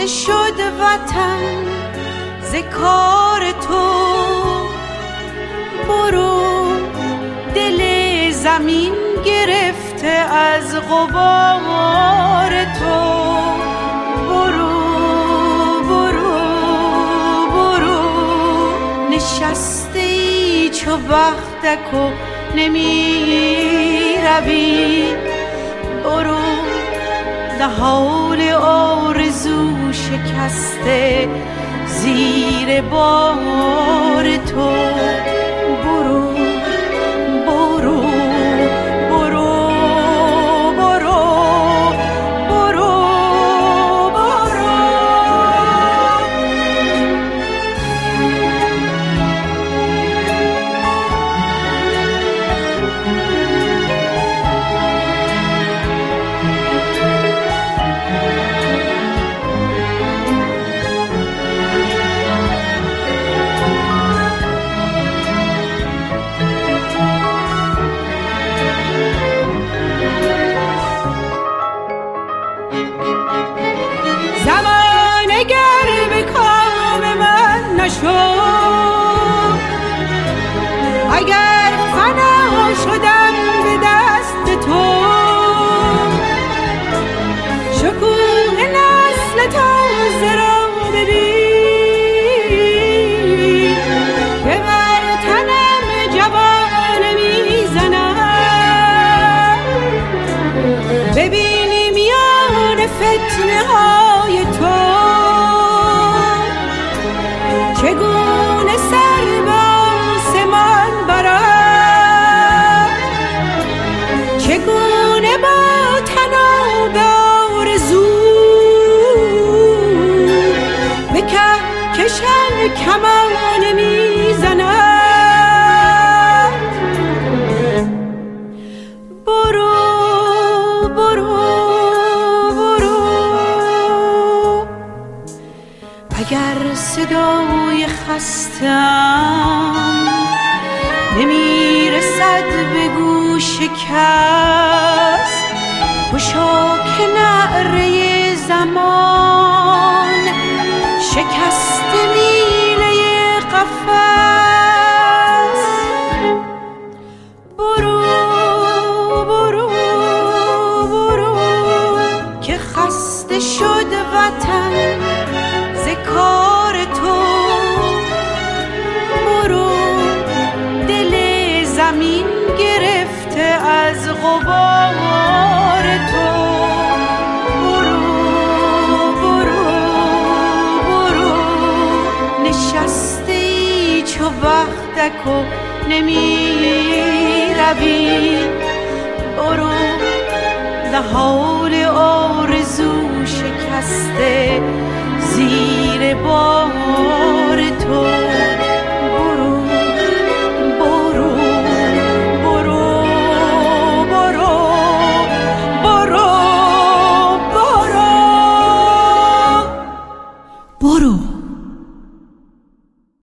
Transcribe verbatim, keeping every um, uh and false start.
خسته شد وطن ز کار تو. برو دل زمین گرفته از غبار تو. برو برو برو نشسته ای چو وقتک و نمی روی. برو نهال آرزو شکسته زیر بار تو. برو برو برو برو برو برو. زمان گر به کام من نشد، اگر فنا شدم به دست تو، شکوه نسل تازه را ببین که بر تنم جوانه میزنم. ببینی میان فتنه های تو چگونه سر به آسمان برد، چگونه با طناب آرزو به کهکشان کمان میزند. برو برو برو اگر صدای خستم نمیرسد به گوش کس، گشا که نعره زمان شکست میله قفس. برو برو برو که خسته شد وطن ز کار تو. برو دل زمین گرفته از غبار تو. برو برو برو نشسته ای چو وقتک و نمی روی. برو نهال آرزو شکسته زیر بار تو.